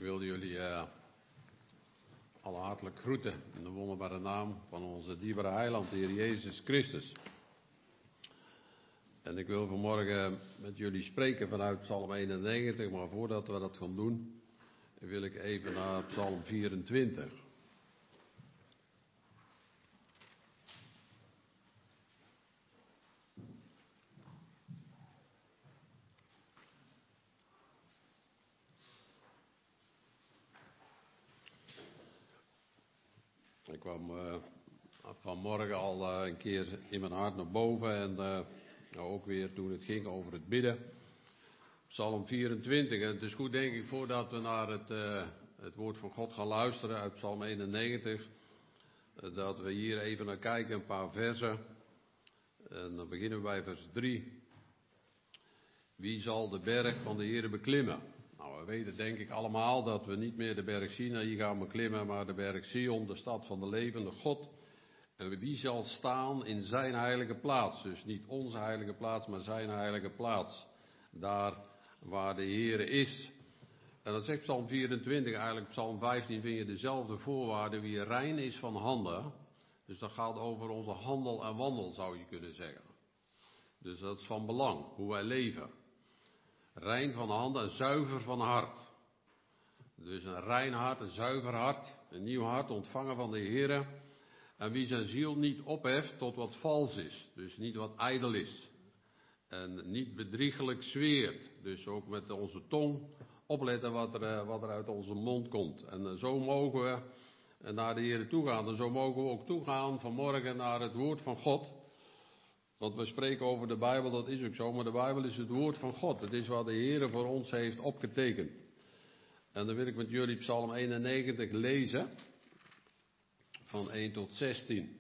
wil jullie alle hartelijk groeten in de wonderbare naam van onze dierbare heiland, de Heer Jezus Christus. En ik wil vanmorgen met jullie spreken vanuit Psalm 91, maar voordat we dat gaan doen, wil ik even naar Psalm 24. Ik kwam vanmorgen al een keer in mijn hart naar boven en ook weer toen het ging over het bidden. Psalm 24. En het is goed, denk ik, voordat we naar het woord van God gaan luisteren uit Psalm 91, dat we hier even naar kijken, een paar versen. En dan beginnen we bij vers 3. Wie zal de berg van de Heere beklimmen? Nou, we weten denk ik allemaal dat we niet meer de berg Sinaï gaan beklimmen, maar de berg Sion, de stad van de levende God. En wie zal staan in zijn heilige plaats? Dus niet onze heilige plaats, maar zijn heilige plaats. Daar waar de Heere is. En dat zegt Psalm 24, eigenlijk Psalm 15 vind je dezelfde voorwaarden. Wie rein is van handen. Dus dat gaat over onze handel en wandel, zou je kunnen zeggen. Dus dat is van belang, hoe wij leven. Rein van handen en zuiver van hart. Dus een rein hart, een zuiver hart, een nieuw hart ontvangen van de Heere. En wie zijn ziel niet opheft tot wat vals is. Dus niet wat ijdel is. En niet bedriegelijk zweert. Dus ook met onze tong opletten wat er uit onze mond komt. En zo mogen we naar de Heere toegaan. En zo mogen we ook toegaan vanmorgen naar het woord van God. Want we spreken over de Bijbel, dat is ook zo. Maar de Bijbel is het woord van God. Het is wat de Heere voor ons heeft opgetekend. En dan wil ik met jullie Psalm 91 lezen. Van 1 tot 16.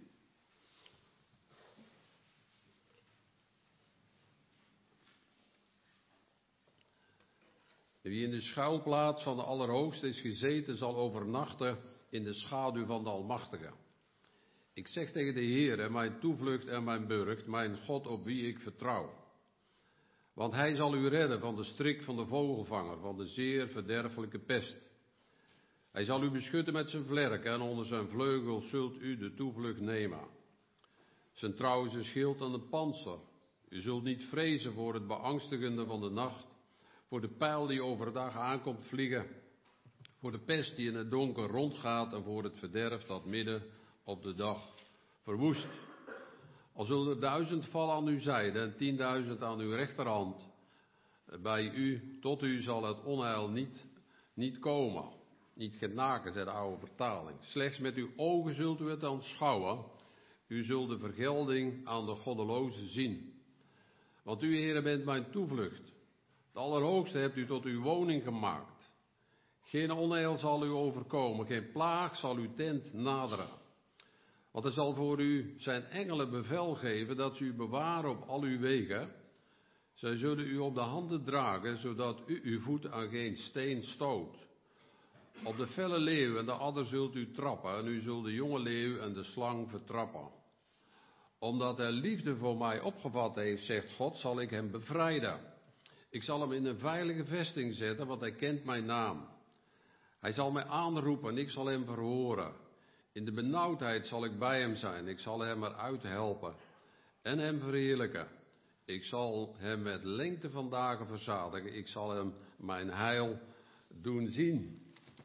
Wie in de schuilplaats van de Allerhoogste is gezeten, zal overnachten in de schaduw van de Almachtige. Ik zeg tegen de Heere, mijn toevlucht en mijn burcht, mijn God op wie ik vertrouw. Want hij zal u redden van de strik van de vogelvanger, van de zeer verderfelijke pest. Hij zal u beschutten met zijn vlerken en onder zijn vleugels zult u de toevlucht nemen. Zijn trouw is een schild en een pantser. U zult niet vrezen voor het beangstigende van de nacht, voor de pijl die overdag aankomt vliegen, voor de pest die in het donker rondgaat en voor het verderf dat midden op de dag verwoest. Al zullen er 1000 vallen aan uw zijde en 10.000 aan uw rechterhand, bij u, tot u zal het onheil niet komen. Niet genaken, zei de oude vertaling. Slechts met uw ogen zult u het aanschouwen. U zult de vergelding aan de goddelozen zien. Want u, Heere, bent mijn toevlucht. De Allerhoogste hebt u tot uw woning gemaakt. Geen onheil zal u overkomen, geen plaag zal uw tent naderen. Want hij zal voor u zijn engelen bevel geven dat ze u bewaren op al uw wegen. Zij zullen u op de handen dragen, zodat u uw voet aan geen steen stoot. Op de felle leeuw en de adder zult u trappen, en u zult de jonge leeuw en de slang vertrappen. Omdat hij liefde voor mij opgevat heeft, zegt God, zal ik hem bevrijden. Ik zal hem in een veilige vesting zetten, want hij kent mijn naam. Hij zal mij aanroepen en ik zal hem verhoren. In de benauwdheid zal ik bij hem zijn, ik zal hem eruit helpen en hem verheerlijken. Ik zal hem met lengte van dagen verzadigen, ik zal hem mijn heil doen zien.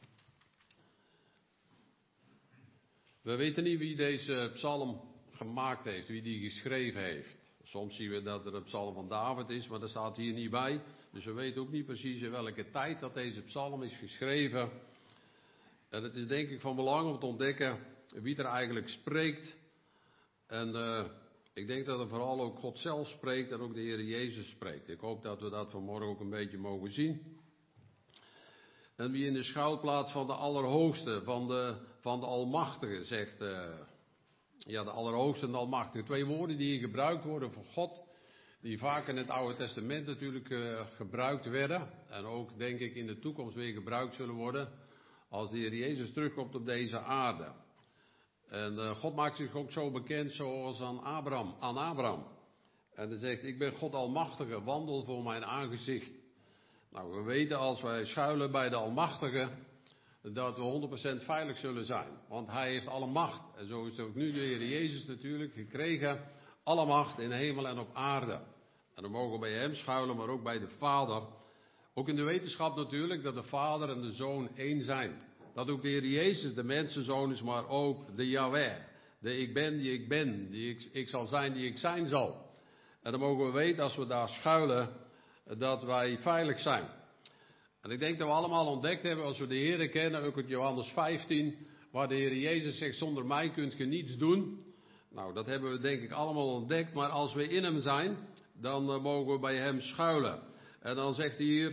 We weten niet wie deze psalm gemaakt heeft, wie die geschreven heeft. Soms zien we dat er een psalm van David is, maar dat staat hier niet bij. Dus we weten ook niet precies in welke tijd dat deze psalm is geschreven. En het is denk ik van belang om te ontdekken wie er eigenlijk spreekt. En ik denk dat er vooral ook God zelf spreekt en ook de Heer Jezus spreekt. Ik hoop dat we dat vanmorgen ook een beetje mogen zien. En wie in de schuilplaats van de Allerhoogste, van de Almachtige, zegt, de Allerhoogste en de Almachtige. 2 woorden die hier gebruikt worden voor God, die vaak in het Oude Testament natuurlijk gebruikt werden. En ook, denk ik, in de toekomst weer gebruikt zullen worden, als de Heer Jezus terugkomt op deze aarde. En God maakt zich ook zo bekend zoals aan Abraham. En hij zegt, ik ben God Almachtige, wandel voor mijn aangezicht. Nou, we weten als wij schuilen bij de Almachtige, dat we 100% veilig zullen zijn. Want hij heeft alle macht. En zo is het ook nu de Heer Jezus natuurlijk gekregen. Alle macht in hemel en op aarde. En dan mogen we bij hem schuilen, maar ook bij de Vader. Ook in de wetenschap natuurlijk dat de Vader en de Zoon één zijn. Dat ook de Heer Jezus de mensenzoon is, maar ook de Yahweh. De ik ben die ik ben, die ik zal zijn die ik zijn zal. En dan mogen we weten als we daar schuilen dat wij veilig zijn. En ik denk dat we allemaal ontdekt hebben als we de Heer kennen, ook uit Johannes 15, waar de Heer Jezus zegt zonder mij kunt je niets doen. Nou, dat hebben we denk ik allemaal ontdekt, maar als we in hem zijn, dan mogen we bij hem schuilen. En dan zegt hij hier,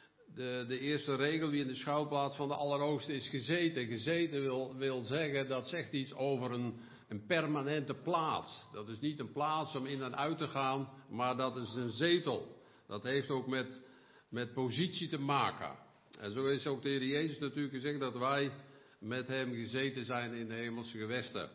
de eerste regel die in de schuilplaats van de Allerhoogste is gezeten. Gezeten wil zeggen, dat zegt iets over een permanente plaats. Dat is niet een plaats om in en uit te gaan, maar dat is een zetel. Dat heeft ook met positie te maken. En zo is ook de Heer Jezus natuurlijk gezegd dat wij met hem gezeten zijn in de hemelse gewesten.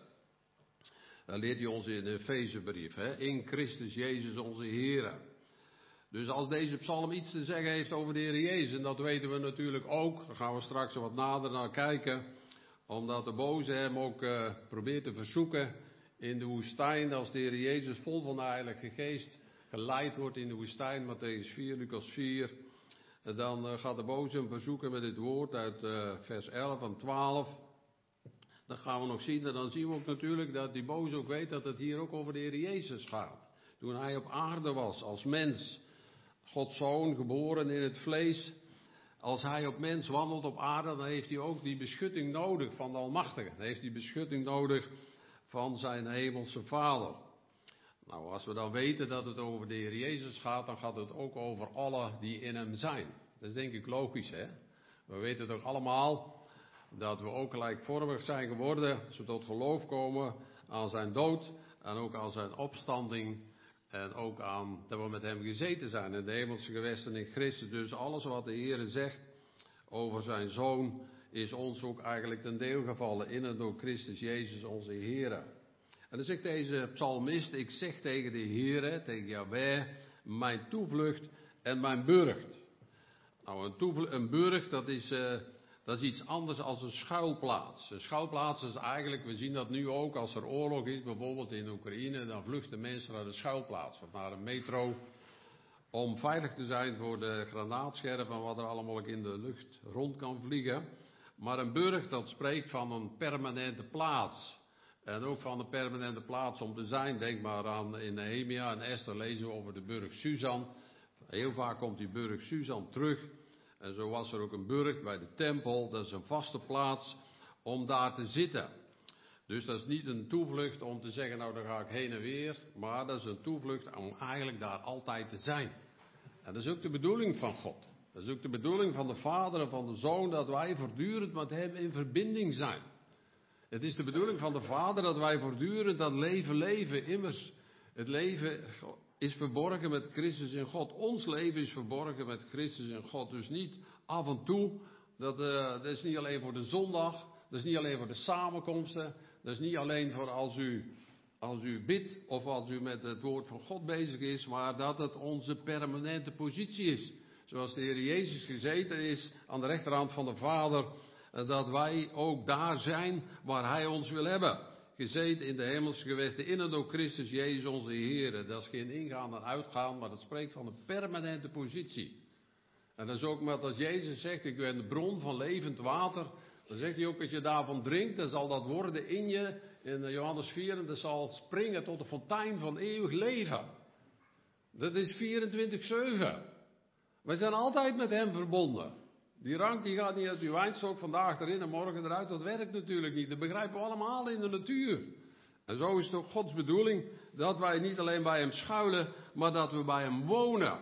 Dat leert hij ons in de Efezebrief, in Christus Jezus onze Heer. Dus als deze psalm iets te zeggen heeft over de Heer Jezus, en dat weten we natuurlijk ook, daar gaan we straks wat nader naar kijken, omdat de boze hem ook probeert te verzoeken in de woestijn, als de Heer Jezus vol van de Heilige Geest geleid wordt in de woestijn, Mattheüs 4, Lucas 4, dan gaat de boze hem verzoeken met dit woord uit vers 11 en 12. Dat gaan we nog zien en dan zien we ook natuurlijk dat die boze ook weet dat het hier ook over de Heer Jezus gaat. Toen hij op aarde was als mens, Gods zoon, geboren in het vlees. Als hij op mens wandelt op aarde, dan heeft hij ook die beschutting nodig van de Almachtige. Dan heeft hij beschutting nodig van zijn hemelse Vader. Nou, als we dan weten dat het over de Heer Jezus gaat, dan gaat het ook over alle die in hem zijn. Dat is denk ik logisch, hè? We weten toch allemaal dat we ook gelijkvormig zijn geworden, als we tot geloof komen aan zijn dood en ook aan zijn opstanding. En ook aan dat we met hem gezeten zijn in de hemelse gewesten in Christus. Dus alles wat de Heer zegt over zijn Zoon is ons ook eigenlijk ten deel gevallen in en door Christus Jezus onze Heer. En dan zegt deze psalmist, ik zeg tegen de Heer, tegen Yahweh, mijn toevlucht en mijn burcht. Nou, een burcht dat is iets anders dan een schuilplaats. Een schuilplaats is eigenlijk, we zien dat nu ook als er oorlog is, bijvoorbeeld in Oekraïne, dan vluchten mensen naar de schuilplaats of naar een metro om veilig te zijn voor de granaatscherven en wat er allemaal in de lucht rond kan vliegen. Maar een burcht, dat spreekt van een permanente plaats. En ook van een permanente plaats om te zijn. Denk maar aan in Nehemia en Esther lezen we over de burcht Susan. Heel vaak komt die burcht Susan terug. En zo was er ook een burcht bij de tempel. Dat is een vaste plaats om daar te zitten. Dus dat is niet een toevlucht om te zeggen, nou daar ga ik heen en weer. Maar dat is een toevlucht om eigenlijk daar altijd te zijn. En dat is ook de bedoeling van God. Dat is ook de bedoeling van de Vader en van de Zoon, dat wij voortdurend met Hem in verbinding zijn. Het is de bedoeling van de Vader dat wij voortdurend dat leven leven. Immers, het leven is verborgen met Christus in God. Ons leven is verborgen met Christus in God. Dus niet af en toe. Dat is niet alleen voor de zondag. Dat is niet alleen voor de samenkomsten. Dat is niet alleen voor als u bidt of als u met het woord van God bezig is. Maar dat het onze permanente positie is. Zoals de Heer Jezus gezeten is aan de rechterhand van de Vader. Dat wij ook daar zijn waar Hij ons wil hebben. Gezeten in de hemelse gewesten in en door Christus Jezus onze Heer. Dat is geen ingaan en uitgaan, maar dat spreekt van een permanente positie. En dat is ook met als Jezus zegt, ik ben de bron van levend water. Dan zegt hij ook, als je daarvan drinkt, dan zal dat worden in je, in Johannes 4, en dat zal springen tot de fontein van eeuwig leven. Dat is 24/7. Wij zijn altijd met Hem verbonden. Die rank die gaat niet uit uw wijnstok vandaag erin en morgen eruit. Dat werkt natuurlijk niet. Dat begrijpen we allemaal in de natuur. En zo is het ook Gods bedoeling dat wij niet alleen bij Hem schuilen, maar dat we bij Hem wonen.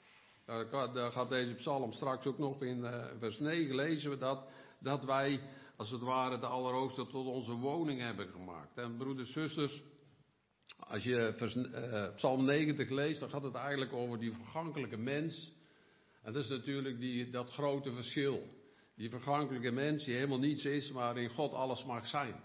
Daar gaat deze psalm straks ook nog in vers 9 lezen we dat wij als het ware de Allerhoogste tot onze woning hebben gemaakt. En broeders, zusters, als je psalm 90 leest, dan gaat het eigenlijk over die vergankelijke mens. En dat is natuurlijk dat grote verschil. Die vergankelijke mens die helemaal niets is, maar in God alles mag zijn.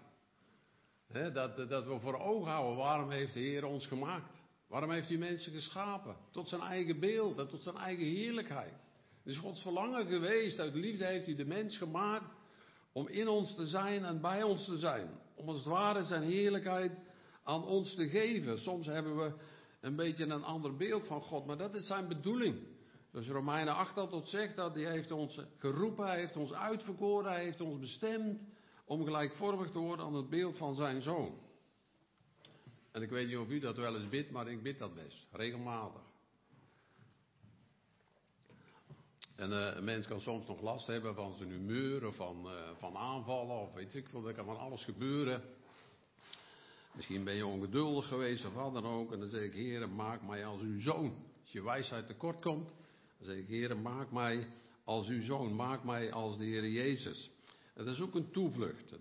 Dat we voor ogen houden, waarom heeft de Heer ons gemaakt? Waarom heeft hij mensen geschapen? Tot zijn eigen beeld en tot zijn eigen heerlijkheid. Het is Gods verlangen geweest, uit liefde heeft hij de mens gemaakt om in ons te zijn en bij ons te zijn. Om als het ware zijn heerlijkheid aan ons te geven. Soms hebben we een beetje een ander beeld van God, maar dat is zijn bedoeling. Dus Romeinen 8 dat tot zegt dat hij heeft ons geroepen, hij heeft ons uitverkoren, hij heeft ons bestemd om gelijkvormig te worden aan het beeld van zijn Zoon. En ik weet niet of u dat wel eens bidt, maar ik bid dat best, regelmatig. En een mens kan soms nog last hebben van zijn humeur of van aanvallen of weet ik veel, er kan van alles gebeuren. Misschien ben je ongeduldig geweest of wat dan ook. En dan zeg ik, Heere, maak mij als uw zoon. Als je wijsheid tekort komt, dan zeg ik, Heere, maak mij als uw zoon. Maak mij als de Heere Jezus. En dat is ook een toevlucht.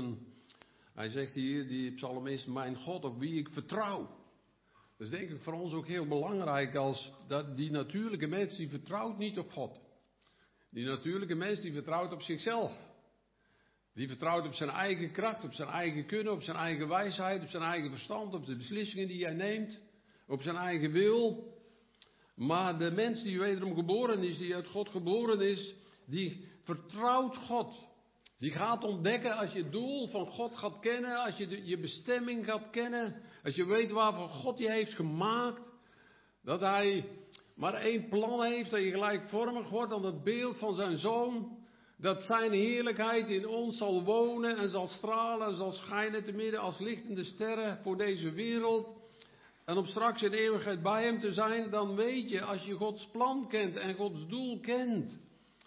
Hij zegt hier, die psalmist, mijn God op wie ik vertrouw. Dat is denk ik voor ons ook heel belangrijk als die natuurlijke mens die vertrouwt niet op God. Die natuurlijke mens die vertrouwt op zichzelf. Die vertrouwt op zijn eigen kracht, op zijn eigen kunnen, op zijn eigen wijsheid, op zijn eigen verstand, op de beslissingen die hij neemt, op zijn eigen wil. Maar de mens die wederom geboren is, die uit God geboren is, die vertrouwt God. Die gaat ontdekken als je het doel van God gaat kennen, als je je bestemming gaat kennen, als je weet waarvoor God je heeft gemaakt, dat hij maar één plan heeft, dat je gelijkvormig wordt aan het beeld van zijn Zoon. Dat zijn heerlijkheid in ons zal wonen en zal stralen en zal schijnen te midden als lichtende sterren voor deze wereld. En om straks in eeuwigheid bij hem te zijn, dan weet je, als je Gods plan kent en Gods doel kent,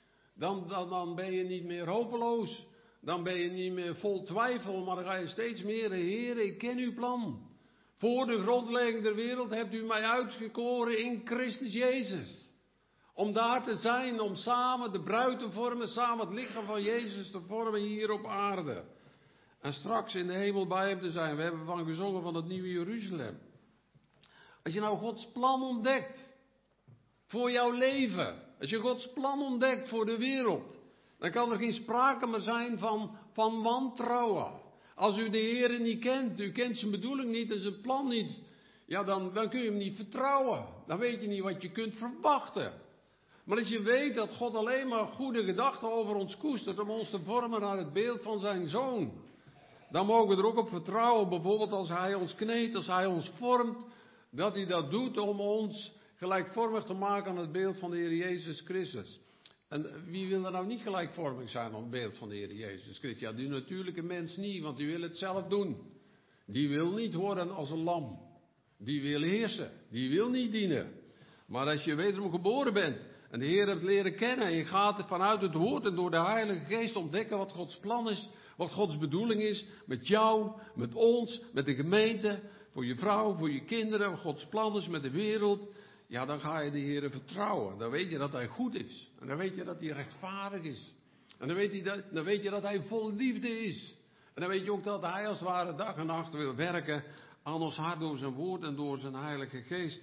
dan ben je niet meer hopeloos. Dan ben je niet meer vol twijfel, maar dan ga je steeds meer, Heer, ik ken uw plan. Voor de grondlegging der wereld hebt u mij uitgekoren in Christus Jezus. Om daar te zijn, om samen de bruid te vormen, samen het lichaam van Jezus te vormen hier op aarde. En straks in de hemel bij hem te zijn. We hebben van gezongen van het nieuwe Jeruzalem. Als je nou Gods plan ontdekt voor jouw leven. Als je Gods plan ontdekt voor de wereld. Dan kan er geen sprake meer zijn van wantrouwen. Als u de Heer niet kent, u kent zijn bedoeling niet en zijn plan niet. Ja, dan kun je hem niet vertrouwen. Dan weet je niet wat je kunt verwachten. Maar als je weet dat God alleen maar goede gedachten over ons koestert om ons te vormen naar het beeld van zijn Zoon. Dan mogen we er ook op vertrouwen, bijvoorbeeld als hij ons kneedt, als hij ons vormt. Dat hij dat doet om ons gelijkvormig te maken aan het beeld van de Heer Jezus Christus. En wie wil er nou niet gelijkvormig zijn aan het beeld van de Heer Jezus Christus? Ja, die natuurlijke mens niet, want die wil het zelf doen. Die wil niet worden als een lam. Die wil heersen. Die wil niet dienen. Maar als je wederom geboren bent en de Heer hebt leren kennen en je gaat vanuit het woord en door de Heilige Geest ontdekken wat Gods plan is, wat Gods bedoeling is met jou, met ons, met de gemeente, voor je vrouw, voor je kinderen, wat Gods plan is met de wereld. Ja, dan ga je de Heer vertrouwen. Dan weet je dat Hij goed is. En dan weet je dat Hij rechtvaardig is. En dan weet je dat Hij vol liefde is. En dan weet je ook dat Hij als het ware dag en nacht wil werken aan ons hart door zijn woord en door zijn Heilige Geest.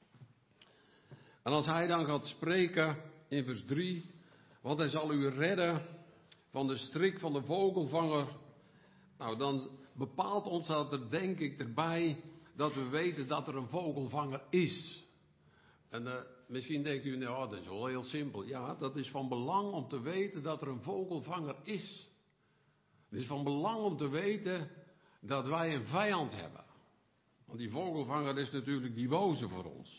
En als Hij dan gaat spreken in vers 3, want Hij zal u redden van de strik van de vogelvanger. Nou, dan bepaalt ons dat er, denk ik, erbij dat we weten dat er een vogelvanger is. En misschien denkt u, nou, dat is wel heel simpel. Ja, dat is van belang om te weten dat er een vogelvanger is. Het is van belang om te weten dat wij een vijand hebben. Want die vogelvanger is natuurlijk die boze voor ons.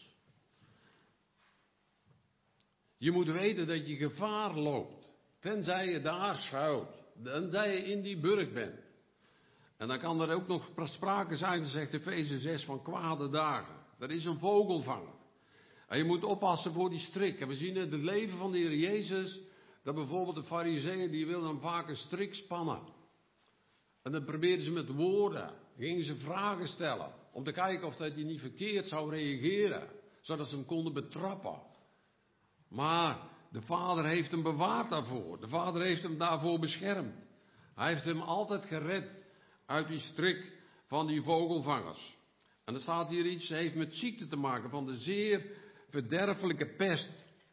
Je moet weten dat je gevaar loopt. Tenzij je daar schuilt. Tenzij je in die burcht bent. En dan kan er ook nog sprake zijn, zegt Efeze 6, van kwade dagen. Er is een vogelvanger. En je moet oppassen voor die strik. En we zien in het leven van de Heer Jezus, dat bijvoorbeeld de farizeeën, die wilden hem vaak een strik spannen. En dan probeerden ze met woorden, gingen ze vragen stellen, om te kijken of hij niet verkeerd zou reageren, zodat ze hem konden betrappen. Maar de Vader heeft hem bewaard daarvoor. De Vader heeft hem daarvoor beschermd. Hij heeft hem altijd gered uit die strik van die vogelvangers. En er staat hier iets, heeft met ziekte te maken, van de zeer verderfelijke pest.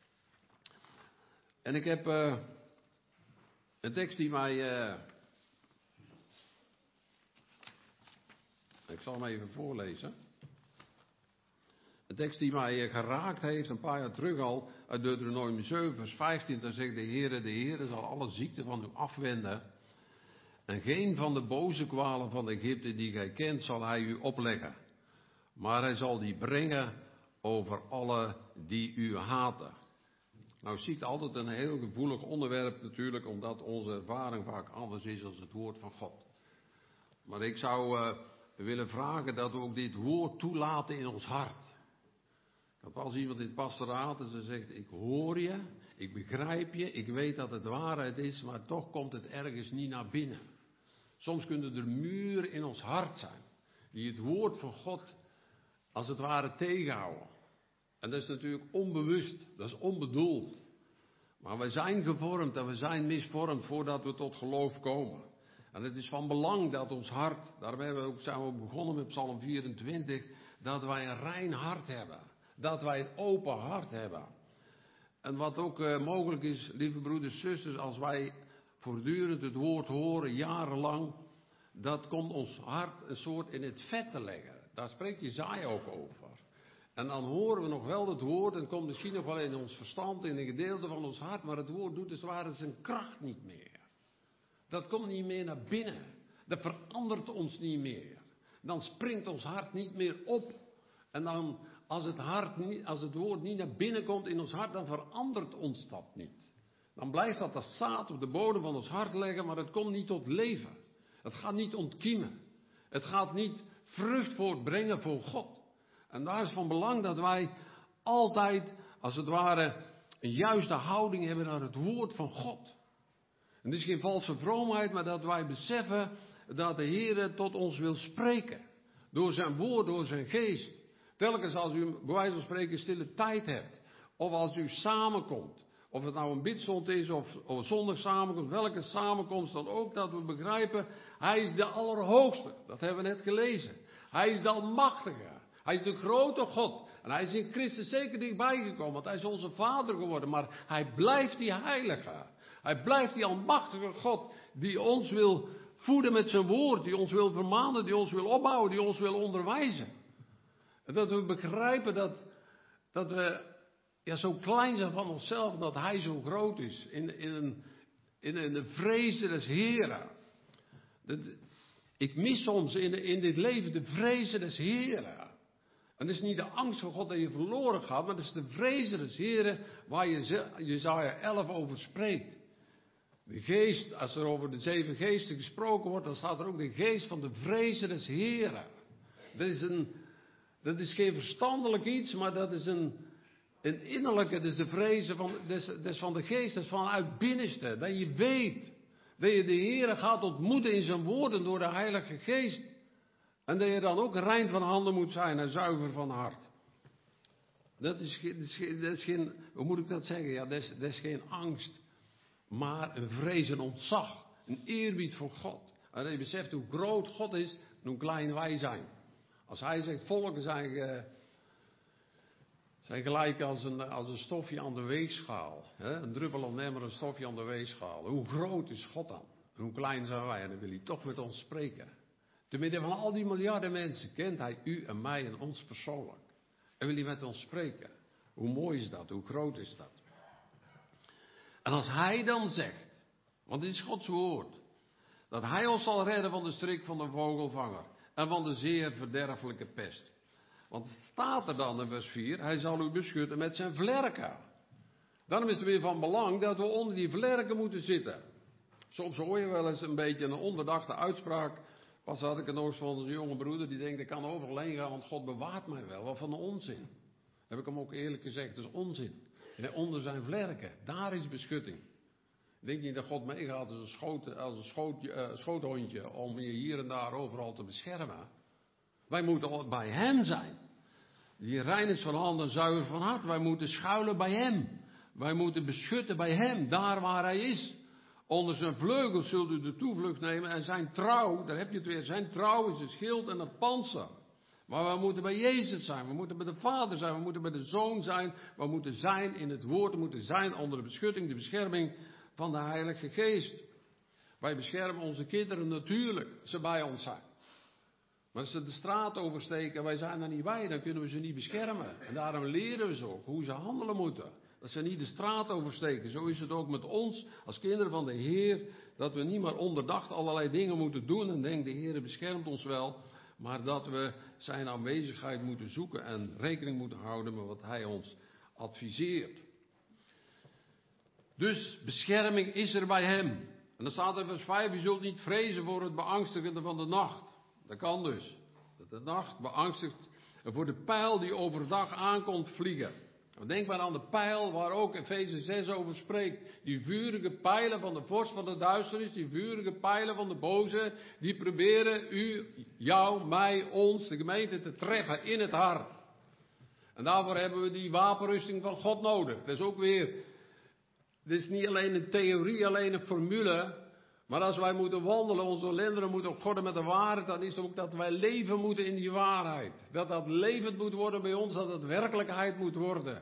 En ik heb een tekst die mij... ik zal hem even voorlezen. Een tekst die mij geraakt heeft, een paar jaar terug al, Uit Deuteronomium 7 vers 15, daar zegt de Heere zal alle ziekte van u afwenden. En geen van de boze kwalen van Egypte die gij kent, zal hij u opleggen. Maar hij zal die brengen over alle die u haten. Nou, ziekte altijd een heel gevoelig onderwerp natuurlijk, omdat onze ervaring vaak anders is dan het woord van God. Maar ik zou willen vragen dat we ook dit woord toelaten in ons hart. Ik had wel eens iemand in het pastoraat en ze zegt, ik hoor je, ik begrijp je, ik weet dat het waarheid is, maar toch komt het ergens niet naar binnen. Soms kunnen er muren in ons hart zijn, die het woord van God als het ware tegenhouden. En dat is natuurlijk onbewust, dat is onbedoeld. Maar we zijn gevormd en we zijn misvormd voordat we tot geloof komen. En het is van belang dat ons hart, daarom zijn we begonnen met Psalm 24, dat wij een rein hart hebben. Dat wij een open hart hebben. En wat ook mogelijk is, lieve broeders en zusters, als wij voortdurend het woord horen, jarenlang, dat komt ons hart een soort in het vet te leggen. Daar spreekt Jesaja ook over. En dan horen we nog wel het woord, en het komt misschien nog wel in ons verstand, in een gedeelte van ons hart, maar het woord doet als het ware zijn kracht niet meer. Dat komt niet meer naar binnen. Dat verandert ons niet meer. Dan springt ons hart niet meer op. En dan, als het woord niet naar binnen komt in ons hart, dan verandert ons dat niet. Dan blijft dat als zaad op de bodem van ons hart liggen, maar het komt niet tot leven. Het gaat niet ontkiemen. Het gaat niet vrucht voortbrengen voor God. En daar is van belang dat wij altijd, als het ware, een juiste houding hebben naar het woord van God. En het is geen valse vroomheid, maar dat wij beseffen dat de Heer tot ons wil spreken. Door zijn woord, door zijn geest. Telkens als u bij wijze van spreken stille tijd hebt. Of als u samenkomt. Of het nou een bidstond is of een zondag samenkomst. Welke samenkomst dan ook. Dat we begrijpen. Hij is de Allerhoogste. Dat hebben we net gelezen. Hij is de Almachtige. Hij is de grote God. En hij is in Christus zeker dichtbij gekomen. Want hij is onze Vader geworden. Maar hij blijft die Heilige. Hij blijft die Almachtige God. Die ons wil voeden met zijn woord. Die ons wil vermanen. Die ons wil opbouwen. Die ons wil onderwijzen. En dat we begrijpen dat we zo klein zijn van onszelf. Dat hij zo groot is. In de vrezen des Heren. Ik mis soms in dit leven de vrezen des Heren. En het is niet de angst van God dat je verloren gaat, maar het is de vrezen des Heren waar Jesaja 11 over spreekt. De geest, als er over de 7 geesten gesproken wordt, dan staat er ook de geest van de vrezen des Heren. Dat is geen verstandelijk iets, maar dat is een innerlijke, dat is de vrezen van de geest, dat is vanuit binnenste. Dat je weet dat je de Heren gaat ontmoeten in zijn woorden door de Heilige Geest. En dat je dan ook rein van handen moet zijn en zuiver van hart. Dat is geen, hoe moet ik dat zeggen? Ja, dat is geen angst, maar een vrees, een ontzag, een eerbied voor God. En dat je beseft hoe groot God is en hoe klein wij zijn. Als hij zegt, volken zijn gelijk als een stofje aan de weegschaal. Hè? Een druppel aan emmer, een stofje aan de weegschaal. Hoe groot is God dan? En hoe klein zijn wij? En dan wil hij toch met ons spreken. Te midden van al die miljarden mensen kent hij u en mij en ons persoonlijk. En wil hij met ons spreken. Hoe mooi is dat? Hoe groot is dat? En als hij dan zegt, want dit is Gods woord, dat hij ons zal redden van de strik van de vogelvanger en van de zeer verderfelijke pest. Want het staat er dan in vers 4, hij zal u beschutten met zijn vlerken. Daarom is het weer van belang dat we onder die vlerken moeten zitten. Soms hoor je wel eens een beetje een onbedachte uitspraak. Pas had ik een oost van onze jonge broeder die denkt, ik kan overal heen gaan, want God bewaart mij wel. Wat van een onzin. Heb ik hem ook eerlijk gezegd, dat is onzin. En onder zijn vlerken, daar is beschutting. Ik denk niet dat God meegaat als een schoothondje om je hier en daar overal te beschermen. Wij moeten bij hem zijn. Die rein is van hand en zuiver van hart. Wij moeten schuilen bij hem. Wij moeten beschutten bij hem, daar waar hij is. Onder zijn vleugels zult u de toevlucht nemen en zijn trouw, daar heb je het weer, zijn trouw is het schild en het pantser. Maar we moeten bij Jezus zijn, we moeten bij de Vader zijn, we moeten bij de Zoon zijn, we moeten zijn in het woord, we moeten zijn onder de beschutting, de bescherming van de Heilige Geest. Wij beschermen onze kinderen natuurlijk, als ze bij ons zijn. Maar als ze de straat oversteken en wij zijn er niet bij, dan kunnen we ze niet beschermen. En daarom leren we ze ook hoe ze handelen moeten. Dat ze niet de straat oversteken. Zo is het ook met ons als kinderen van de Heer. Dat we niet maar onderdacht allerlei dingen moeten doen. En denk de Heer beschermt ons wel. Maar dat we zijn aanwezigheid moeten zoeken. En rekening moeten houden met wat Hij ons adviseert. Dus bescherming is er bij Hem. En dan staat er in vers 5. Je zult niet vrezen voor het beangstigende van de nacht. Dat kan dus. Dat de nacht beangstigt. En voor de pijl die overdag aankomt vliegen. Denk maar aan de pijl waar ook Efeze 6 over spreekt. Die vurige pijlen van de vorst van de duisternis, die vurige pijlen van de boze, die proberen u, jou, mij, ons, de gemeente te treffen in het hart. En daarvoor hebben we die wapenrusting van God nodig. Dat is ook weer, dit is niet alleen een theorie, alleen een formule. Maar als wij moeten wandelen, onze lendenen moeten opgorden met de waarheid, dan is het ook dat wij leven moeten in die waarheid. Dat dat levend moet worden bij ons, dat het werkelijkheid moet worden.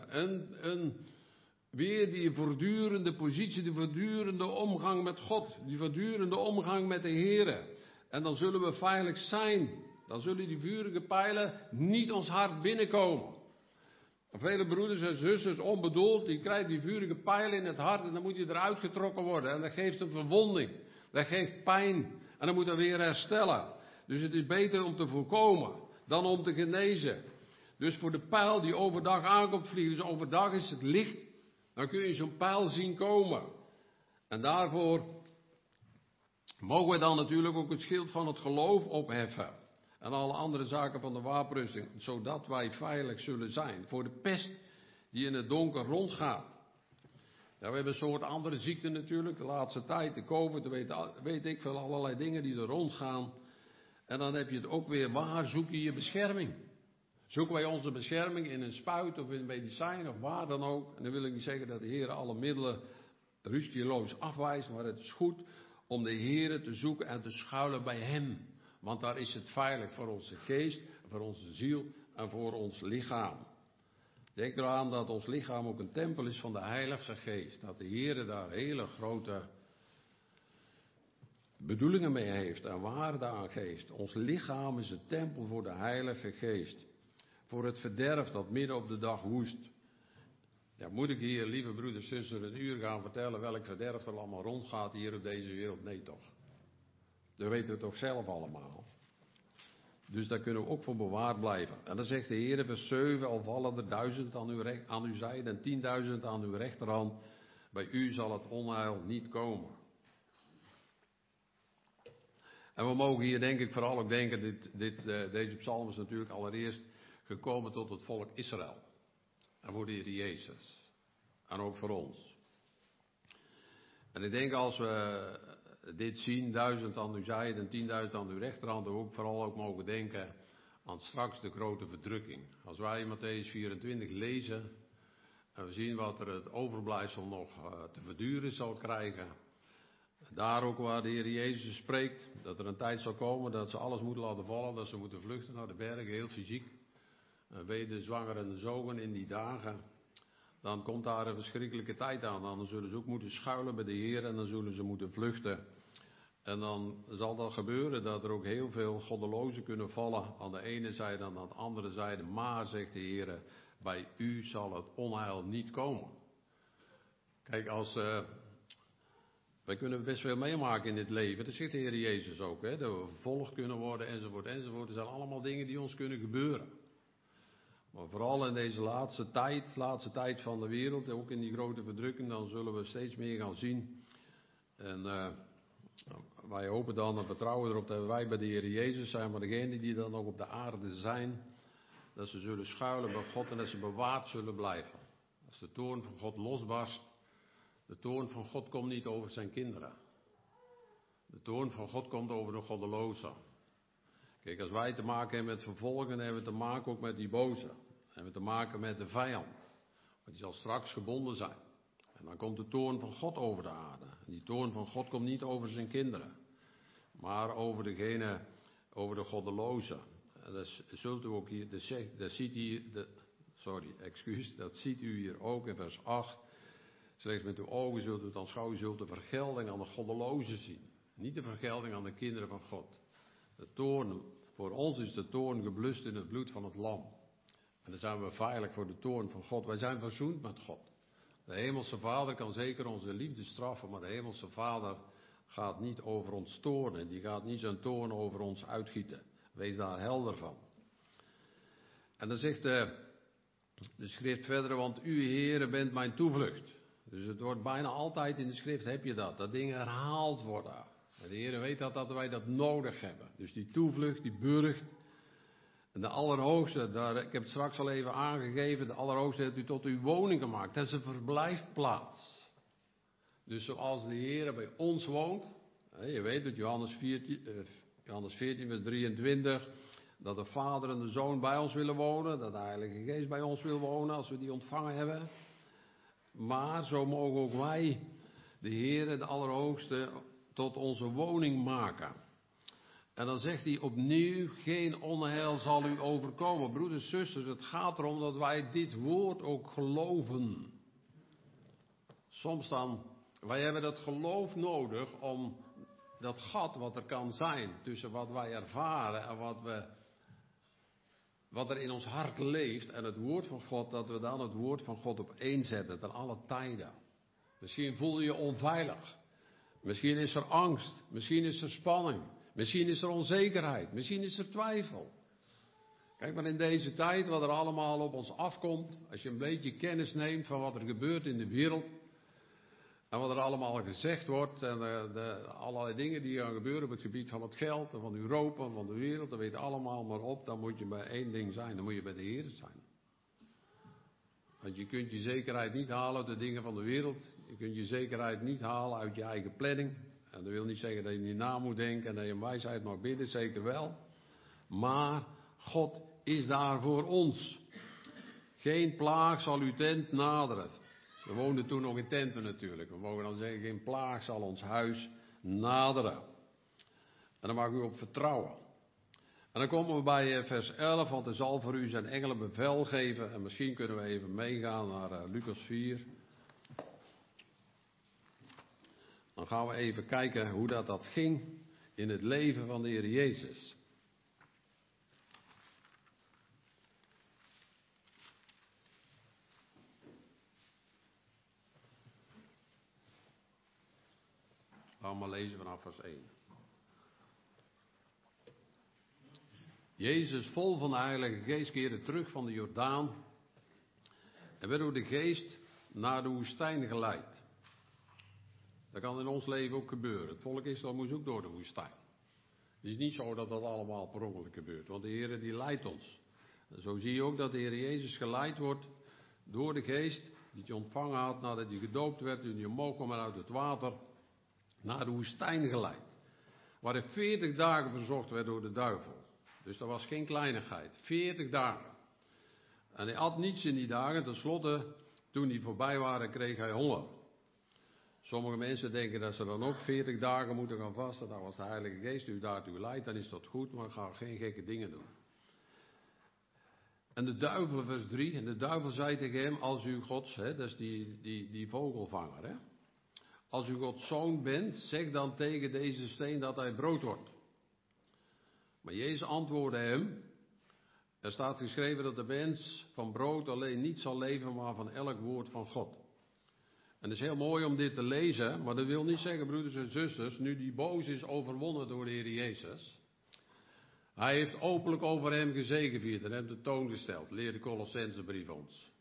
Weer die voortdurende positie, die voortdurende omgang met God, die voortdurende omgang met de Heer. En dan zullen we veilig zijn. Dan zullen die vurige pijlen niet ons hart binnenkomen. Vele broeders en zusters, onbedoeld, die krijgen die vurige pijlen in het hart en dan moet je eruit getrokken worden. En dat geeft een verwonding. Dat geeft pijn. En dan moet dat weer herstellen. Dus het is beter om te voorkomen dan om te genezen. Dus voor de pijl die overdag aankomt vliegen, dus overdag is het licht, dan kun je zo'n pijl zien komen. En daarvoor mogen we dan natuurlijk ook het schild van het geloof opheffen. En alle andere zaken van de wapenrusting, zodat wij veilig zullen zijn. Voor de pest die in het donker rondgaat. Ja, we hebben een soort andere ziekten natuurlijk, de laatste tijd, de COVID, weet ik veel, allerlei dingen die er rondgaan. En dan heb je het ook weer, waar zoek je je bescherming? Zoeken wij onze bescherming in een spuit of in een medicijn of waar dan ook? En dan wil ik niet zeggen dat de Heer alle middelen rustieloos afwijst, maar het is goed om de Heer te zoeken en te schuilen bij Hem. Want daar is het veilig voor onze geest, voor onze ziel en voor ons lichaam. Denk eraan dat ons lichaam ook een tempel is van de Heilige Geest. Dat de Heer daar hele grote bedoelingen mee heeft en waarde aan geeft. Ons lichaam is een tempel voor de Heilige Geest. Voor het verderf dat midden op de dag woest. Ja, moet ik hier, lieve broeders en zusters, een uur gaan vertellen welk verderf er allemaal rondgaat hier op deze wereld? Nee toch. Dat weten we toch zelf allemaal. Dus daar kunnen we ook voor bewaard blijven. En dan zegt de Heer, vers 7, al vallen er 1000 aan uw zijde en 10.000 aan uw rechterhand. Bij u zal het onheil niet komen. En we mogen hier denk ik vooral ook denken, deze psalm is natuurlijk allereerst gekomen tot het volk Israël. En voor de Heer Jezus. En ook voor ons. En ik denk als we dit zien, 1000 aan uw zijde en 10.000 aan uw rechterhand, we ook vooral ook mogen denken aan straks de grote verdrukking. Als wij Mattheüs 24 lezen en we zien wat er het overblijfsel nog te verduren zal krijgen. Daar ook waar de Heer Jezus spreekt, dat er een tijd zal komen dat ze alles moeten laten vallen, dat ze moeten vluchten naar de bergen, heel fysiek. Weder zwanger en zogen in die dagen. Dan komt daar een verschrikkelijke tijd aan. Dan zullen ze ook moeten schuilen bij de Heer en dan zullen ze moeten vluchten. En dan zal dat gebeuren dat er ook heel veel goddelozen kunnen vallen aan de ene zijde en aan de andere zijde. Maar, zegt de Heer, bij u zal het onheil niet komen. Kijk, wij kunnen best veel meemaken in dit leven. Dat zegt de Heer Jezus ook, hè, dat we vervolgd kunnen worden enzovoort enzovoort. Er zijn allemaal dingen die ons kunnen gebeuren. Maar vooral in deze laatste tijd van de wereld, ook in die grote verdrukking, dan zullen we steeds meer gaan zien. En wij hopen dan en vertrouwen erop dat wij bij de Heer Jezus zijn, maar degenen die dan nog op de aarde zijn, dat ze zullen schuilen bij God en dat ze bewaard zullen blijven. Als de toorn van God losbarst, de toorn van God komt niet over zijn kinderen. De toorn van God komt over de goddelozen. Kijk, als wij te maken hebben met vervolgen, hebben we te maken ook met die boze. Dan hebben we te maken met de vijand. Maar die zal straks gebonden zijn. En dan komt de toorn van God over de aarde. En die toorn van God komt niet over zijn kinderen. Maar over de goddelozen. En dat zult u ook hier, dat ziet u hier ook in vers 8. Slechts met uw ogen zult u het aanschouwen, zult de vergelding aan de goddelozen zien. Niet de vergelding aan de kinderen van God. De toorn, voor ons is de toorn geblust in het bloed van het lam. En dan zijn we veilig voor de toorn van God. Wij zijn verzoend met God. De Hemelse Vader kan zeker onze liefde straffen, maar de Hemelse Vader gaat niet over ons toornen. Die gaat niet zijn toorn over ons uitgieten. Wees daar helder van. En dan zegt de schrift verder, want u, Heere, bent mijn toevlucht. Dus het wordt bijna altijd in de schrift, heb je dat dingen herhaald worden. En de Heere weet dat wij dat nodig hebben. Dus die toevlucht, die burcht. En de Allerhoogste, ik heb het straks al even aangegeven, de Allerhoogste heeft u tot uw woning gemaakt. Dat is een verblijfplaats. Dus zoals de Heere bij ons woont, je weet het, Johannes 14, vers 23, dat de Vader en de Zoon bij ons willen wonen, dat de Heilige Geest bij ons wil wonen als we die ontvangen hebben. Maar zo mogen ook wij de Heere, de Allerhoogste, tot onze woning maken. En dan zegt hij opnieuw, geen onheil zal u overkomen. Broeders en zusters, het gaat erom dat wij dit woord ook geloven. Soms dan, wij hebben dat geloof nodig om dat gat wat er kan zijn tussen wat wij ervaren en wat er in ons hart leeft en het woord van God, dat we dan het woord van God op één zetten ten alle tijden. Misschien voel je je onveilig. Misschien is er angst. Misschien is er spanning. Misschien is er onzekerheid. Misschien is er twijfel. Kijk maar in deze tijd wat er allemaal op ons afkomt. Als je een beetje kennis neemt van wat er gebeurt in de wereld. En wat er allemaal gezegd wordt. En allerlei dingen die gaan gebeuren op het gebied van het geld. En van Europa en van de wereld. Dat weet allemaal maar op. Dan moet je bij één ding zijn. Dan moet je bij de Heer zijn. Want je kunt je zekerheid niet halen uit de dingen van de wereld. Je kunt je zekerheid niet halen uit je eigen planning. En dat wil niet zeggen dat je niet na moet denken en dat je wijsheid mag bidden, zeker wel. Maar God is daar voor ons. Geen plaag zal uw tent naderen. We woonden toen nog in tenten natuurlijk. We mogen dan zeggen, geen plaag zal ons huis naderen. En daar mag u op vertrouwen. En dan komen we bij vers 11, want hij zal voor u zijn engelen bevel geven. En misschien kunnen we even meegaan naar Lucas 4. Dan gaan we even kijken hoe dat ging in het leven van de Heer Jezus. Laten we maar lezen vanaf vers 1. Jezus, vol van de Heilige Geest, keerde terug van de Jordaan en werd door de Geest naar de woestijn geleid. Dat kan in ons leven ook gebeuren. Het volk Israël moest ook door de woestijn. Het is niet zo dat dat allemaal per ongeluk gebeurt, want de Heer die leidt ons. En zo zie je ook dat de Heer Jezus geleid wordt door de Geest, die hij ontvangen had nadat hij gedoopt werd, toen hij omhoog kwam uit het water, naar de woestijn geleid. Waar hij 40 dagen verzocht werd door de duivel. Dus dat was geen kleinigheid. 40 dagen. En hij at niets in die dagen. Ten slotte, toen die voorbij waren, kreeg hij honger. Sommige mensen denken dat ze dan ook 40 dagen moeten gaan vasten. Nou, als de Heilige Geest u daartoe leidt, dan is dat goed, maar ga geen gekke dingen doen. En de duivel, vers 3, en de duivel zei tegen hem, als u Gods, dat is die vogelvanger, hè. Als u Gods zoon bent, zeg dan tegen deze steen dat hij brood wordt. Maar Jezus antwoordde hem, er staat geschreven dat de mens van brood alleen niet zal leven, maar van elk woord van God. En het is heel mooi om dit te lezen, maar dat wil niet zeggen, broeders en zusters, nu die boos is overwonnen door de Heer Jezus. Hij heeft openlijk over hem gezegevierd en hem te toon gesteld, leert de Colossensebrief ons.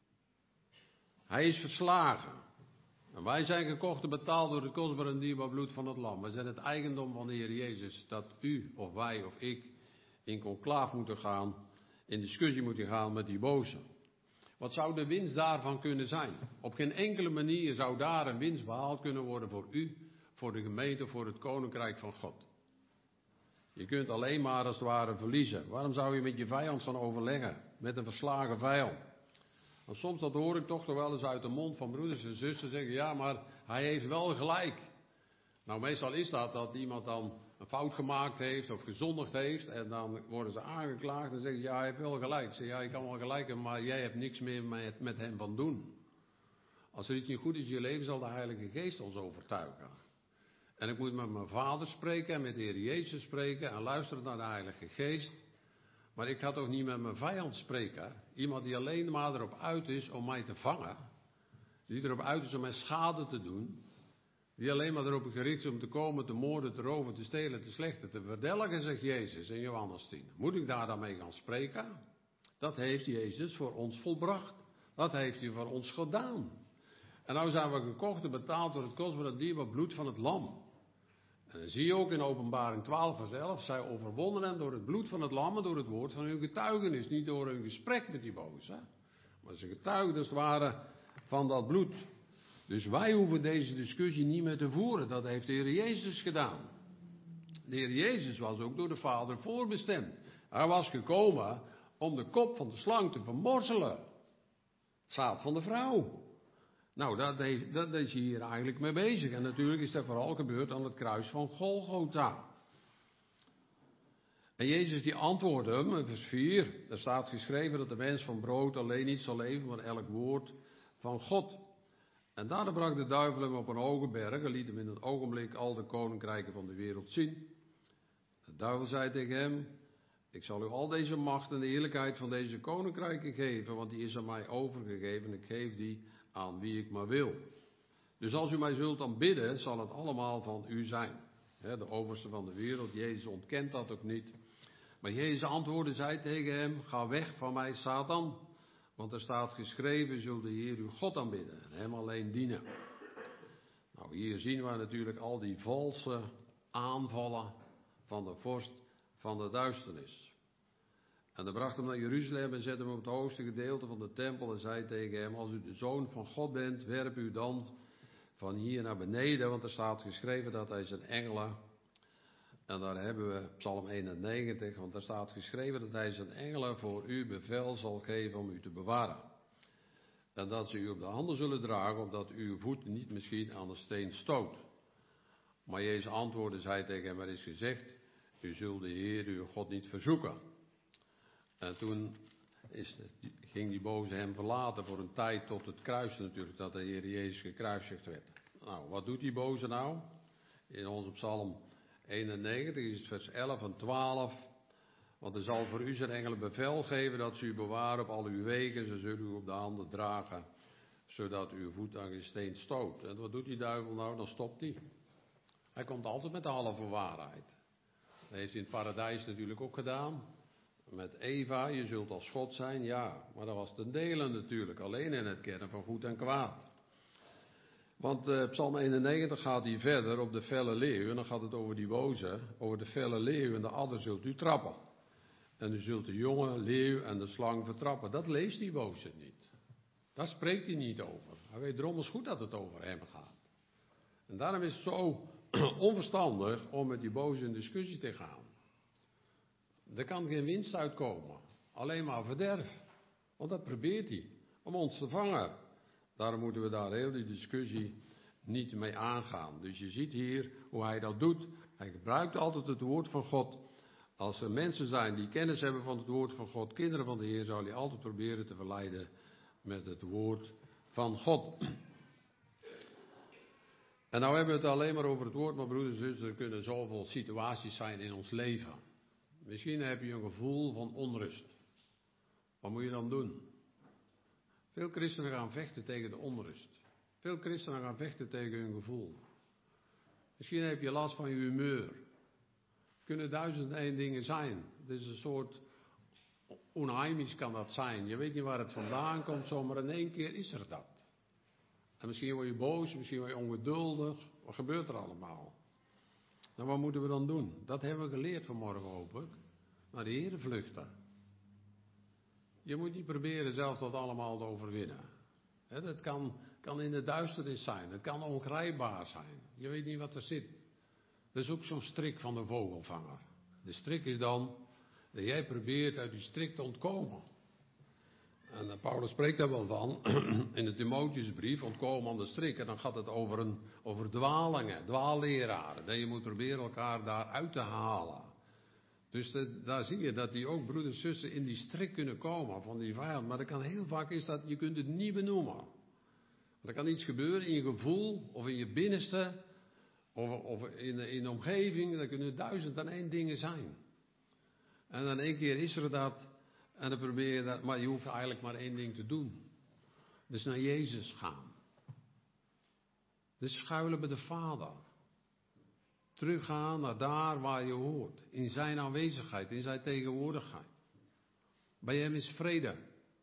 Hij is verslagen. En wij zijn gekocht en betaald door het kostbaar en dierbaar bloed van het lam. We zijn het eigendom van de Heer Jezus, dat u of wij of ik in conclaaf moeten gaan, in discussie moeten gaan met die boze. Wat zou de winst daarvan kunnen zijn? Op geen enkele manier zou daar een winst behaald kunnen worden voor u, voor de gemeente, voor het koninkrijk van God. Je kunt alleen maar als het ware verliezen. Waarom zou je met je vijand gaan overleggen? Met een verslagen vijand? Want soms dat hoor ik toch wel eens uit de mond van broeders en zusters zeggen, ja, maar hij heeft wel gelijk. Nou, meestal is dat iemand dan een fout gemaakt heeft of gezondigd heeft en dan worden ze aangeklaagd en zeggen ze, ja, hij heeft wel gelijk. Ze zeggen, ja, je kan wel gelijk hebben, maar jij hebt niks meer met hem van doen. Als er iets niet goed is in je leven, zal de Heilige Geest ons overtuigen. En ik moet met mijn Vader spreken en met de Heer Jezus spreken en luisteren naar de Heilige Geest. Maar ik ga toch niet met mijn vijand spreken. Iemand die alleen maar erop uit is om mij te vangen. die erop uit is om mij schade te doen, die alleen maar erop gericht is om te komen, te moorden, te roven, te stelen, te slechten, te verdelgen, zegt Jezus in Johannes 10. Moet ik daar dan mee gaan spreken? Dat heeft Jezus voor ons volbracht. Dat heeft hij voor ons gedaan. En nou zijn we gekocht en betaald door het kostbare en dierbare bloed van het lam. En dan zie je ook in Openbaring 12 vers 11, zij overwonnen hem door het bloed van het lam en door het woord van hun getuigenis. Niet door hun gesprek met die boze, maar ze getuigden als het ware van dat bloed. Dus wij hoeven deze discussie niet meer te voeren. Dat heeft de Heer Jezus gedaan. De Heer Jezus was ook door de Vader voorbestemd. Hij was gekomen om de kop van de slang te vermorzelen. Het zaad van de vrouw. Nou, dat is hier eigenlijk mee bezig. En natuurlijk is dat vooral gebeurd aan het kruis van Golgotha. En Jezus die antwoordde hem, in vers 4. Daar staat geschreven dat de mens van brood alleen niet zal leven, maar elk woord van God. En daardoor bracht de duivel hem op een hoge berg en liet hem in een ogenblik al de koninkrijken van de wereld zien. De duivel zei tegen hem: ik zal u al deze macht en de heerlijkheid van deze koninkrijken geven, want die is aan mij overgegeven en ik geef die aan wie ik maar wil. Dus als u mij zult aanbidden, zal het allemaal van u zijn. De overste van de wereld, Jezus ontkent dat ook niet. Maar Jezus antwoordde, zei tegen hem: ga weg van mij, Satan. Want er staat geschreven, u zult de Heer uw God aanbidden en hem alleen dienen. Nou, hier zien we natuurlijk al die valse aanvallen van de vorst van de duisternis. En hij bracht hem naar Jeruzalem en zette hem op het hoogste gedeelte van de tempel en zei tegen hem: als u de Zoon van God bent, werp u dan van hier naar beneden, want er staat geschreven dat hij zijn engelen, en daar hebben we Psalm 91, want daar staat geschreven dat hij zijn engelen voor u bevel zal geven om u te bewaren. En dat ze u op de handen zullen dragen, opdat uw voet niet misschien aan de steen stoot. Maar Jezus antwoordde, zei tegen hem: er is gezegd, u zult de Heer uw God niet verzoeken. En toen ging die boze hem verlaten voor een tijd tot het kruis natuurlijk, dat de Heer Jezus gekruisigd werd. Nou, wat doet die boze nou? In onze Psalm 91 is het vers 11 en 12. Want er zal voor u zijn engelen bevel geven dat ze u bewaren op al uw wegen. Ze zullen u op de handen dragen, zodat uw voet aan geen steen stoot. En wat doet die duivel nou? Dan stopt hij. Hij komt altijd met de halve waarheid. Dat heeft hij in het paradijs natuurlijk ook gedaan. Met Eva, je zult als God zijn, ja. Maar dat was ten dele natuurlijk, alleen in het kennen van goed en kwaad. Want Psalm 91 gaat hier verder op de felle leeuw. En dan gaat het over die boze, over de felle leeuw en de adder zult u trappen. En u zult de jonge leeuw en de slang vertrappen. Dat leest die boze niet. Daar spreekt hij niet over. Hij weet drommels goed dat het over hem gaat. En daarom is het zo onverstandig om met die boze in discussie te gaan. Er kan geen winst uitkomen. Alleen maar verderf. Want dat probeert hij. Om ons te vangen. Daarom moeten we daar heel die discussie niet mee aangaan. Dus je ziet hier hoe hij dat doet. Hij gebruikt altijd het woord van God. Als er mensen zijn die kennis hebben van het woord van God, kinderen van de Heer, zou hij altijd proberen te verleiden met het woord van God. En nou hebben we het alleen maar over het woord, maar broeders en zusters, er kunnen zoveel situaties zijn in ons leven. Misschien heb je een gevoel van onrust. Wat moet je dan doen? Veel christenen gaan vechten tegen de onrust. Veel christenen gaan vechten tegen hun gevoel. Misschien heb je last van je humeur. Het kunnen 1001 dingen zijn. Het is een soort onheimisch kan dat zijn. Je weet niet waar het vandaan komt, zomaar in één keer is er dat. En misschien word je boos, misschien word je ongeduldig. Wat gebeurt er allemaal? Nou, wat moeten we dan doen? Dat hebben we geleerd vanmorgen, hoop ik. Naar de Heer vluchten. Je moet niet proberen zelf dat allemaal te overwinnen. Dat kan in de duisternis zijn. Het kan ongrijpbaar zijn. Je weet niet wat er zit. Dat is ook zo'n strik van de vogelvanger. De strik is dan dat jij probeert uit die strik te ontkomen. En Paulus spreekt daar wel van in de Timotheusbrief, ontkomen aan de strik. En dan gaat het over dwalingen, dwaalleraren. Dat je moet proberen elkaar daar uit te halen. Dus daar zie je dat die ook broeders en zussen in die strik kunnen komen van die vijand. Maar dat kan heel vaak is dat je kunt het niet benoemen. Er kan iets gebeuren in je gevoel of in je binnenste of in de omgeving. Dat kunnen 1001 dingen zijn. En dan één keer is er dat en dan probeer je dat, maar je hoeft eigenlijk maar één ding te doen. Dus naar Jezus gaan. Dus schuilen bij de Vader. Teruggaan naar daar waar je hoort. In zijn aanwezigheid, in zijn tegenwoordigheid. Bij hem is vrede.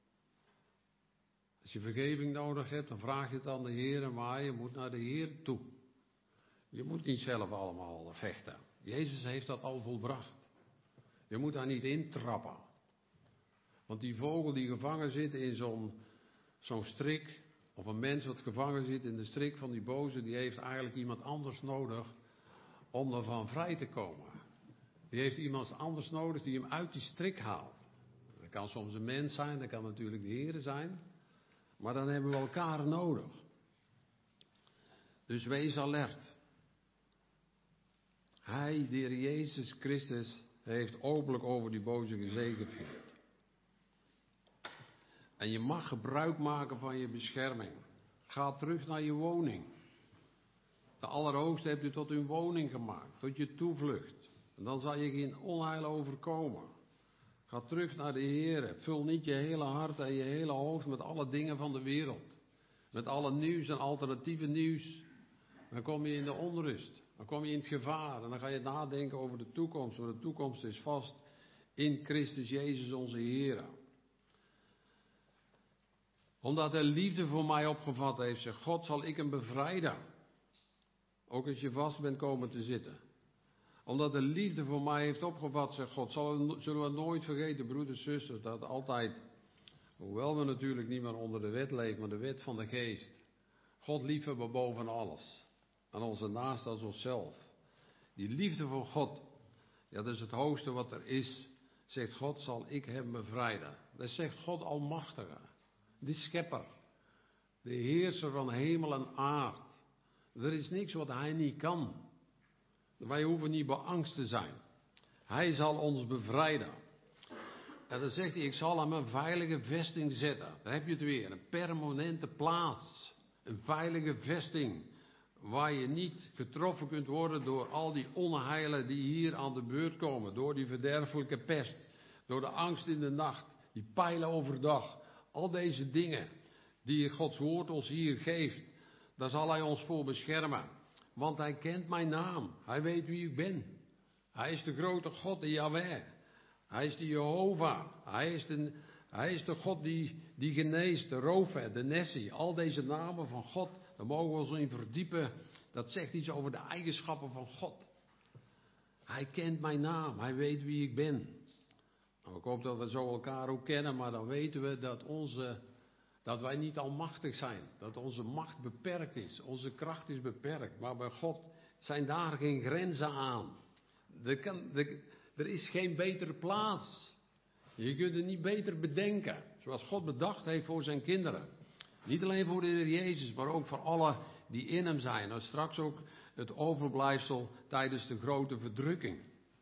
Als je vergeving nodig hebt, dan vraag je het aan de Heer, maar je moet naar de Heer toe. Je moet niet zelf allemaal vechten. Jezus heeft dat al volbracht. Je moet daar niet intrappen. Want die vogel die gevangen zit in zo'n strik, of een mens wat gevangen zit in de strik van die boze, die heeft eigenlijk iemand anders nodig om ervan vrij te komen. Die heeft iemand anders nodig die hem uit die strik haalt. Dat kan soms een mens zijn, dat kan natuurlijk de Heer zijn. Maar dan hebben we elkaar nodig. Dus wees alert. Hij, de Heer Jezus Christus, heeft openlijk over die boze gezegevierd. En je mag gebruik maken van je bescherming. Ga terug naar je woning. De Allerhoogste heeft u tot uw woning gemaakt, tot je toevlucht. En dan zal je geen onheil overkomen. Ga terug naar de Heer. Vul niet je hele hart en je hele hoofd met alle dingen van de wereld. Met alle nieuws en alternatieve nieuws. Dan kom je in de onrust. Dan kom je in het gevaar. En dan ga je nadenken over de toekomst. Want de toekomst is vast in Christus Jezus onze Heer. Omdat hij liefde voor mij opgevat heeft, zegt God, zal ik hem bevrijden. Ook als je vast bent komen te zitten. Omdat de liefde voor mij heeft opgevat, zegt God, zullen we nooit vergeten, broeders en zusters, dat altijd, hoewel we natuurlijk niet meer onder de wet leven, maar de wet van de geest. God liefhebben boven alles. En onze naaste als onszelf. Die liefde voor God, ja, dat is het hoogste wat er is, zegt God, zal ik hem bevrijden. Dat zegt God Almachtige, de schepper, de heerser van hemel en aard. Er is niks wat hij niet kan. Wij hoeven niet beangst te zijn. Hij zal ons bevrijden. En dan zegt hij, ik zal hem een veilige vesting zetten. Daar heb je het weer, een permanente plaats. Een veilige vesting. Waar je niet getroffen kunt worden door al die onheilen die hier aan de beurt komen. Door die verderfelijke pest. Door de angst in de nacht. Die pijlen overdag. Al deze dingen die Gods woord ons hier geeft. Daar zal hij ons voor beschermen. Want hij kent mijn naam. Hij weet wie ik ben. Hij is de grote God, de Yahweh. Hij is de Jehovah. Hij is de God die geneest, de Rofe, de Nessi. Al deze namen van God, daar mogen we ons in verdiepen. Dat zegt iets over de eigenschappen van God. Hij kent mijn naam. Hij weet wie ik ben. Nou, ik hoop dat we zo elkaar ook kennen, maar dan weten we dat wij niet almachtig zijn. Dat onze macht beperkt is. Onze kracht is beperkt. Maar bij God zijn daar geen grenzen aan. Er is geen betere plaats. Je kunt het niet beter bedenken. Zoals God bedacht heeft voor zijn kinderen. Niet alleen voor de Heer Jezus, maar ook voor alle die in hem zijn. En straks ook het overblijfsel tijdens de grote verdrukking.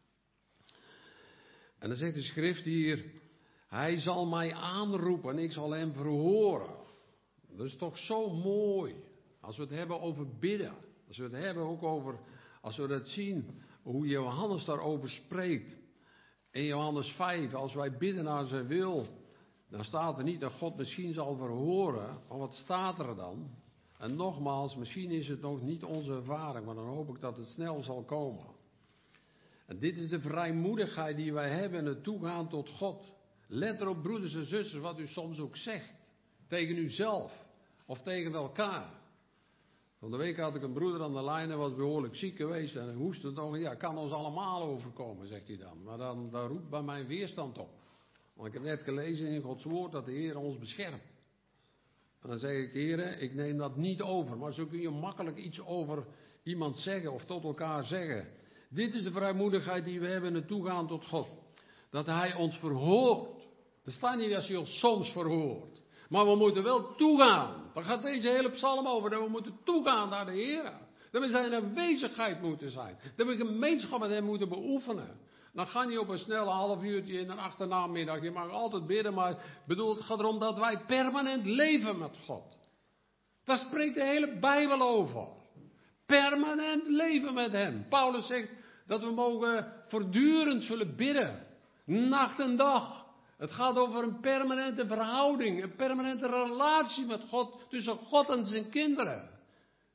En dan zegt de schrift hier, hij zal mij aanroepen en ik zal hem verhoren. Dat is toch zo mooi. Als we het hebben over bidden. Als we het hebben ook over, als we dat zien, hoe Johannes daarover spreekt. In Johannes 5, als wij bidden naar zijn wil, dan staat er niet dat God misschien zal verhoren. Maar wat staat er dan? En nogmaals, misschien is het nog niet onze ervaring, maar dan hoop ik dat het snel zal komen. En dit is de vrijmoedigheid die wij hebben in het toegaan tot God. Let erop, broeders en zusters, wat u soms ook zegt. Tegen uzelf. Of tegen elkaar. Van de week had ik een broeder aan de lijn en was behoorlijk ziek geweest. En hij hoestte nog. Ja, kan ons allemaal overkomen, zegt hij dan. Maar dan roept bij mij weerstand op. Want ik heb net gelezen in Gods woord dat de Heer ons beschermt. En dan zeg ik, Heer, ik neem dat niet over. Maar zo kun je makkelijk iets over iemand zeggen of tot elkaar zeggen. Dit is de vrijmoedigheid die we hebben in het toegaan tot God. Dat hij ons verhoort. Er staat niet dat hij ons soms verhoort. Maar we moeten wel toegaan. Daar gaat deze hele psalm over. Dat we moeten toegaan naar de Heer. Dat we zijn aanwezigheid moeten zijn. Dat we gemeenschap met hem moeten beoefenen. Dan ga je op een snelle half uurtje in een achternamiddag. Je mag altijd bidden, maar het gaat erom dat wij permanent leven met God. Daar spreekt de hele Bijbel over. Permanent leven met hem. Paulus zegt dat we mogen voortdurend zullen bidden. Nacht en dag. Het gaat over een permanente verhouding. Een permanente relatie met God. Tussen God en zijn kinderen.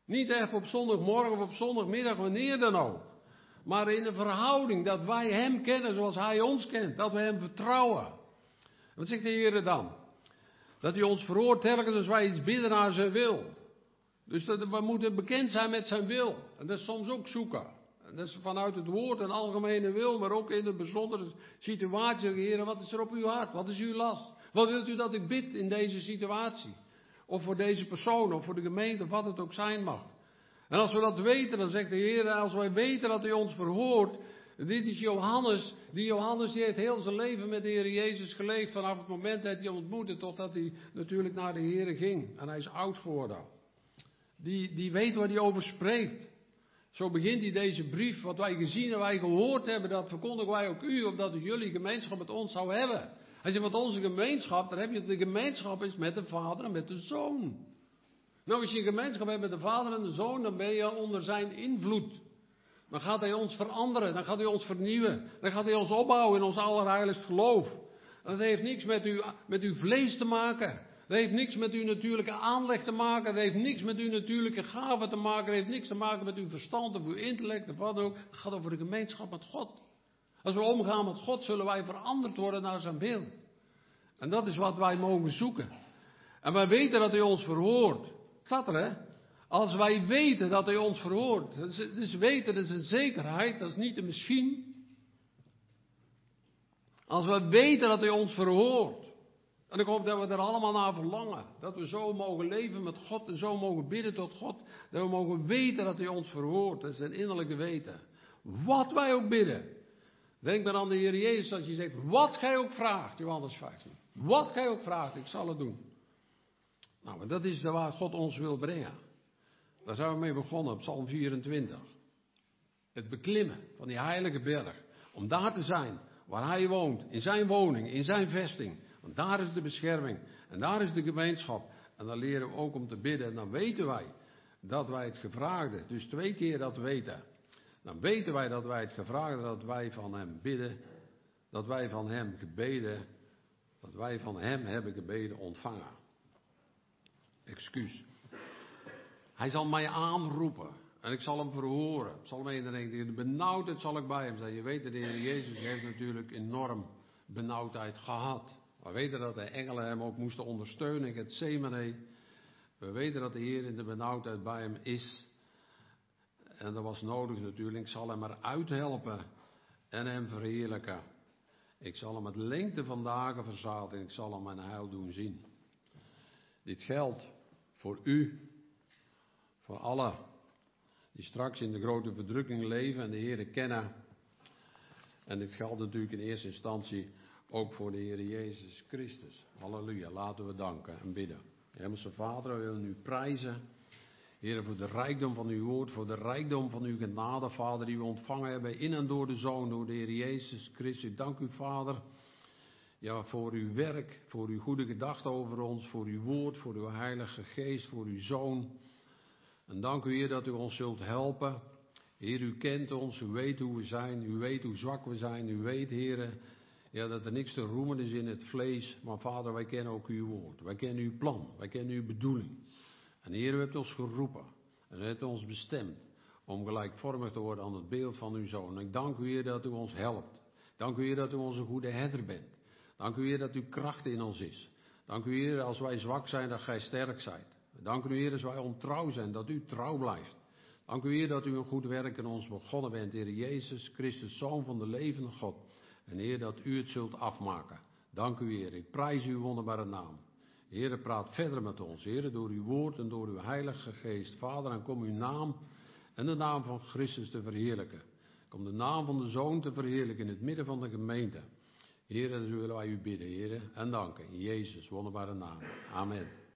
Niet echt op zondagmorgen of op zondagmiddag, wanneer dan ook. Maar in een verhouding dat wij hem kennen zoals hij ons kent. Dat we hem vertrouwen. Wat zegt de Heer dan? Dat hij ons verhoort telkens als wij iets bidden naar zijn wil. Dus we moeten bekend zijn met zijn wil. En dat is soms ook zoeken. En dat is vanuit het woord een algemene wil, maar ook in een bijzondere situatie. Heer, wat is er op uw hart? Wat is uw last? Wat wilt u dat ik bid in deze situatie? Of voor deze persoon, of voor de gemeente, of wat het ook zijn mag. En als we dat weten, dan zegt de Heer, als wij weten dat hij ons verhoort. Dit is Johannes. Johannes die heeft heel zijn leven met de Heer Jezus geleefd. Vanaf het moment dat hij ontmoette, totdat hij natuurlijk naar de Heer ging. En hij is oud geworden. Die weet waar hij over spreekt. Zo begint hij deze brief. Wat wij gezien en wij gehoord hebben, dat verkondigen wij ook u. Opdat u jullie gemeenschap met ons zou hebben. Hij zegt, wat onze gemeenschap, dan heb je de gemeenschap is met de Vader en met de Zoon. Nou, als je een gemeenschap hebt met de Vader en de Zoon, dan ben je onder zijn invloed. Dan gaat hij ons veranderen, dan gaat hij ons vernieuwen. Dan gaat hij ons opbouwen in ons allerheiligst geloof. En dat heeft niks met uw vlees te maken. Dat heeft niks met uw natuurlijke aanleg te maken. Dat heeft niks met uw natuurlijke gaven te maken. Dat heeft niks te maken met uw verstand of uw intellect of wat ook. Het gaat over de gemeenschap met God. Als we omgaan met God, zullen wij veranderd worden naar zijn beeld. En dat is wat wij mogen zoeken. En wij weten dat hij ons verhoort. Het staat er, hè? Als wij weten dat hij ons verhoort. Dus weten, dat is een zekerheid, dat is niet een misschien. Als we weten dat hij ons verhoort. En ik hoop dat we er allemaal naar verlangen. Dat we zo mogen leven met God en zo mogen bidden tot God. Dat we mogen weten dat hij ons verhoort. Dat is een innerlijke weten. Wat wij ook bidden. Denk maar aan de Heer Jezus als je zegt, wat gij ook vraagt, Johannes 15. Wat gij ook vraagt, ik zal het doen. Nou, maar dat is waar God ons wil brengen. Daar zijn we mee begonnen op Psalm 24. Het beklimmen van die heilige berg. Om daar te zijn waar hij woont, in zijn woning, in zijn vesting. Want daar is de bescherming en daar is de gemeenschap. En dan leren we ook om te bidden. En dan weten wij dat wij het gevraagde, dus 2 keer dat weten. Dan weten wij dat wij het gevraagde, dat wij van hem bidden. Dat wij van hem gebeden, dat wij van hem hebben gebeden ontvangen. Excuus. Hij zal mij aanroepen en ik zal hem verhoren. Psalm 91, de benauwdheid zal ik bij hem zijn. Je weet dat de Heer Jezus heeft natuurlijk enorm benauwdheid gehad. We weten dat de engelen hem ook moesten ondersteunen in Getsemane. We weten dat de Heer in de benauwdheid bij hem is. En dat was nodig natuurlijk. Ik zal hem eruit helpen en hem verheerlijken. Ik zal hem met lengte van dagen verzaden en ik zal hem mijn heil doen zien. Dit geldt voor u, voor allen die straks in de grote verdrukking leven en de Heer kennen. En dit geldt natuurlijk in eerste instantie ook voor de Heer Jezus Christus. Halleluja, laten we danken en bidden. Hemelse Vader, we willen u prijzen. Heer, voor de rijkdom van uw woord, voor de rijkdom van uw genade, Vader, die we ontvangen hebben in en door de Zoon, door de Heer Jezus Christus. Dank u, Vader, ja, voor uw werk, voor uw goede gedachten over ons, voor uw woord, voor uw Heilige Geest, voor uw Zoon. En dank u, Heer, dat u ons zult helpen. Heer, u kent ons, u weet hoe we zijn, u weet hoe zwak we zijn, u weet, Heer, ja, dat er niks te roemen is in het vlees. Maar Vader, wij kennen ook uw woord, wij kennen uw plan, wij kennen uw bedoeling. En Heer, u hebt ons geroepen en u hebt ons bestemd om gelijkvormig te worden aan het beeld van uw Zoon. En ik dank u, Heer, dat u ons helpt. Dank u, Heer, dat u onze goede herder bent. Dank u, Heer, dat uw kracht in ons is. Dank u, Heer, als wij zwak zijn, dat gij sterk zijt. Dank u, Heer, als wij ontrouw zijn, dat u trouw blijft. Dank u, Heer, dat u een goed werk in ons begonnen bent, Heer Jezus Christus, Zoon van de levende God. En Heer, dat u het zult afmaken. Dank u, Heer, ik prijs uw wonderbare naam. Heer, praat verder met ons, Heer, door uw woord en door uw Heilige Geest. Vader, en kom uw naam en de naam van Christus te verheerlijken. Kom de naam van de Zoon te verheerlijken in het midden van de gemeente. Heer, en zo willen wij u bidden, Heer, en danken. In Jezus' wonderbare naam. Amen.